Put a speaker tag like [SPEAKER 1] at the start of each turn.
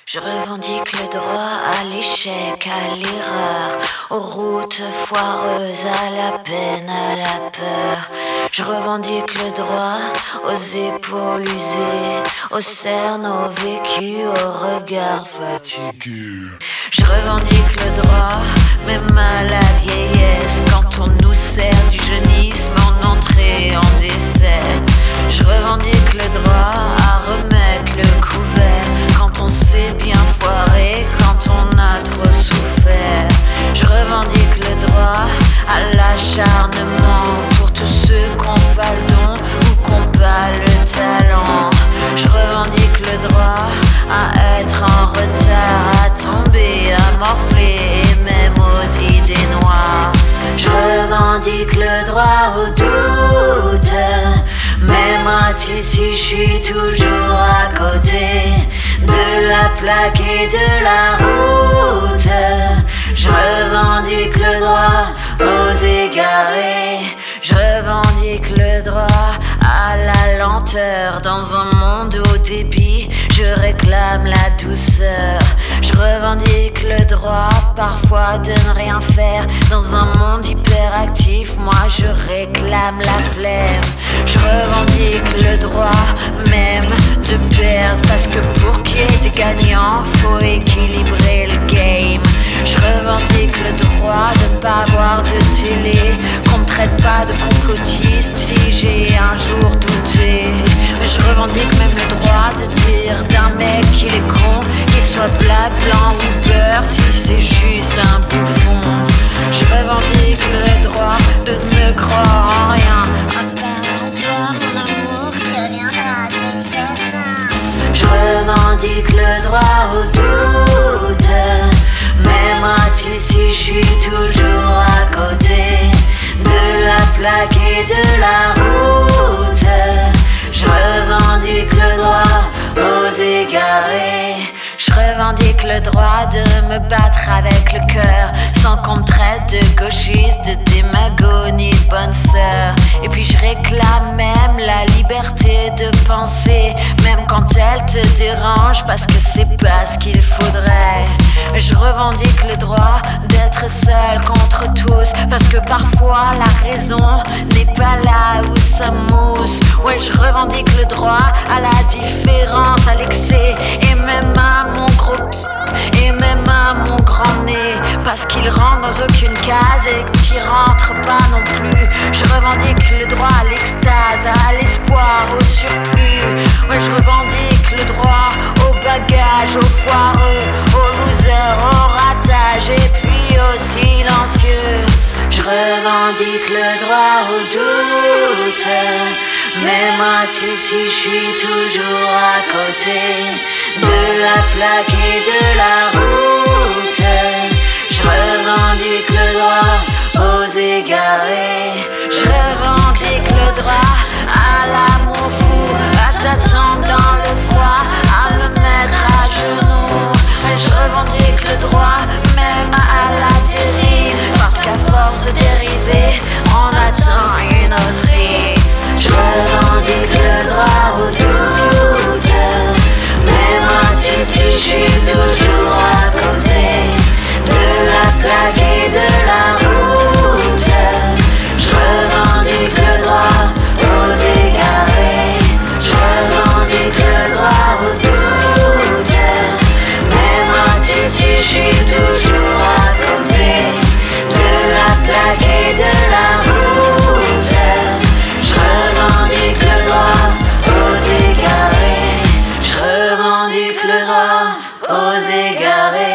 [SPEAKER 1] Je revendique le droit à l'échec, à l'erreur, aux routes foireuses, à la peine, à la peur. Je revendique le droit aux épaules usées, aux cernes, aux vécus, aux regards fatigués. Je revendique le droit, même à la vieillesse, quand on nous sert du jeunisme en entrée, en dessert. Je revendique le droit à remettre le couvert quand on s'est bien foiré, quand on a trop souffert. Je revendique le droit à l'acharnement pour tous ceux qu'on pas le don ou qu'on pas le talent. Je revendique le droit à être en retard, à tomber, à morfler et même aux idées noires. Je revendique le droit au doute, m'aimeras-tu si je suis toujours à côté de la plaque et de la route? Je revendique le droit aux égarés, je revendique le droit à la lenteur. Dans un monde au débit, je réclame la douceur. Je revendique le droit parfois de ne rien faire. Dans un monde hyperactif, moi je réclame la flemme. Je revendique le droit même de perdre, parce que pour qu'il y ait des gagnants, faut équilibrer le game. Je revendique le droit de ne pas avoir de télé, qu'on me traite pas de complotiste si j'ai un jour douté. Mais je revendique même le droit de dire d'un mec qu'il est con, qu'il soit black, blanc ou beurre, si c'est juste un bouffon. Je revendique le droit de ne croire en rien, à part en toi mon amour qui reviendra, c'est certain. Je revendique le droit au doute, m'aimeras-tu si je suis toujours à côté de la plaque et de la route? Je revendique le droit aux égarés. Je revendique le droit de me battre avec le cœur, sans qu'on me traite de gauchiste, de démago ni de bonne sœur. Et puis je réclame même la liberté de penser, même quand elle te dérange, parce que c'est pas ce qu'il faudrait. Je revendique le droit d'être seul contre tous, parce que parfois la raison n'est pas là où ça mousse. Ouais, je revendique le droit à la différence, à l'excès, et même à mon gros et même à mon grand nez, parce qu'il rentre dans aucune case et que t'y rentres pas non plus. Je revendique le droit à l'extase, à l'espoir, au surplus. Ouais, je revendique le droit au bagage, au foireux, au loser, au ratage et puis au silencieux. Je revendique le droit au doute, m'aimeras-tu si je suis toujours à côté de la plaque et de la route? Je revendique le droit aux égarés. Je revendique le droit à l'amour fou, à t'attendre dans le froid, à me mettre à genoux. Je revendique le droit même à la dérive, parce qu'à force de dériver, on attend une autre rive. Je revendique le droit au doute, m'aimeras-tu si je suis toujours à côté de la plaque et de la route? Je revendique le droit aux égarés, je revendique le droit au doute, m'aimeras-tu si je suis toujours à côté de la plaque et de la route? Je revendique le droit aux égarés, je revendique le droit aux égarés.